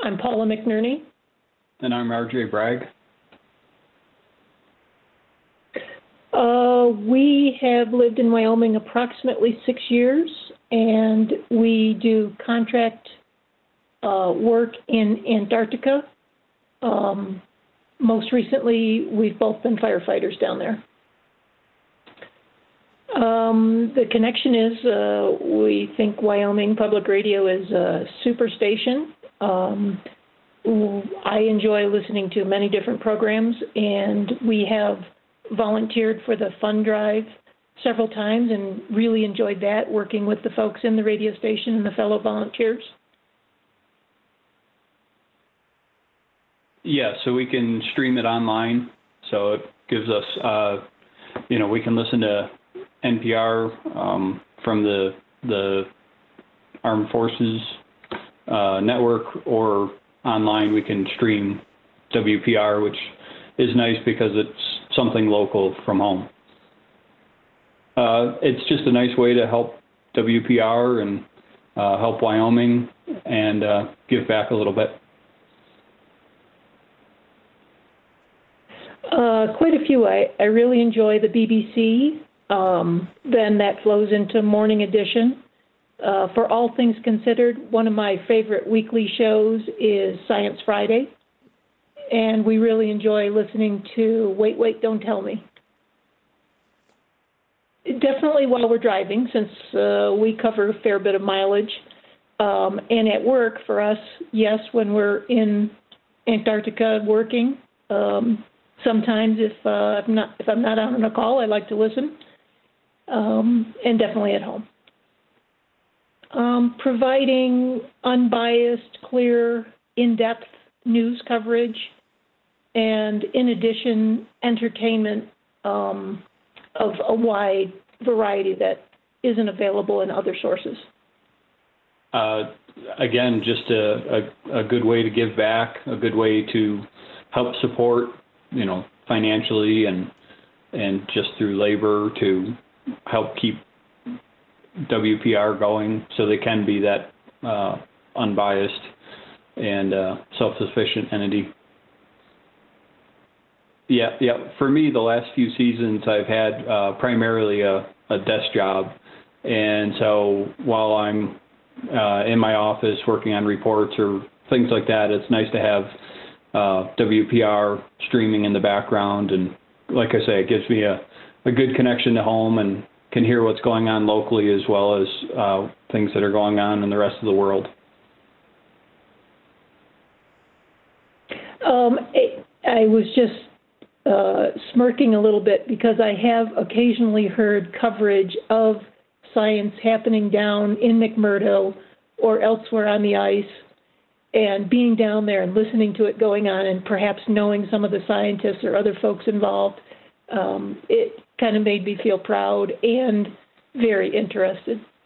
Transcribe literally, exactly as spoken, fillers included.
I'm Paula McNerney. And I'm R J Bragg. Uh, we have lived in Wyoming approximately six years, and we do contract uh, work in Antarctica. Um, most recently, we've both been firefighters down there. Um, the connection is uh, we think Wyoming Public Radio is a super station. Um, I enjoy listening to many different programs, and we have volunteered for the fund drive several times and really enjoyed that, working with the folks in the radio station and the fellow volunteers. Yeah, so we can stream it online. So it gives us, uh, you know, we can listen to N P R um, from the the Armed Forces uh, network, or online we can stream W P R, which is nice because it's something local from home. Uh, it's just a nice way to help W P R and uh, help Wyoming and uh, give back a little bit. Uh, quite a few. I, I really enjoy the B B C. Um, then that flows into Morning Edition. Uh, for all things considered, one of my favorite weekly shows is Science Friday. And we really enjoy listening to Wait, Wait, Don't Tell Me. Definitely while we're driving, since uh, we cover a fair bit of mileage. Um, and at work, for us, yes, when we're in Antarctica working, um, sometimes if, uh, I'm not, if I'm not out on a call, I like to listen. Um, and definitely at home. Um, providing unbiased, clear, in-depth news coverage, and in addition, entertainment um, of a wide variety that isn't available in other sources. Uh, again, just a, a, a good way to give back, a good way to help support, you know, financially and and just through labor to help keep W P R going, so they can be that uh, unbiased and uh, self-sufficient entity. Yeah, yeah. For me, the last few seasons, I've had uh, primarily a, a desk job, and so while I'm uh, in my office working on reports or things like that, it's nice to have uh, W P R streaming in the background, and like I say, it gives me a, a good connection to home and can hear what's going on locally as well as uh, things that are going on in the rest of the world. Um, I was just uh, smirking a little bit because I have occasionally heard coverage of science happening down in McMurdo or elsewhere on the ice, and being down there and listening to it going on and perhaps knowing some of the scientists or other folks involved, um, it kind of made me feel proud and very interested.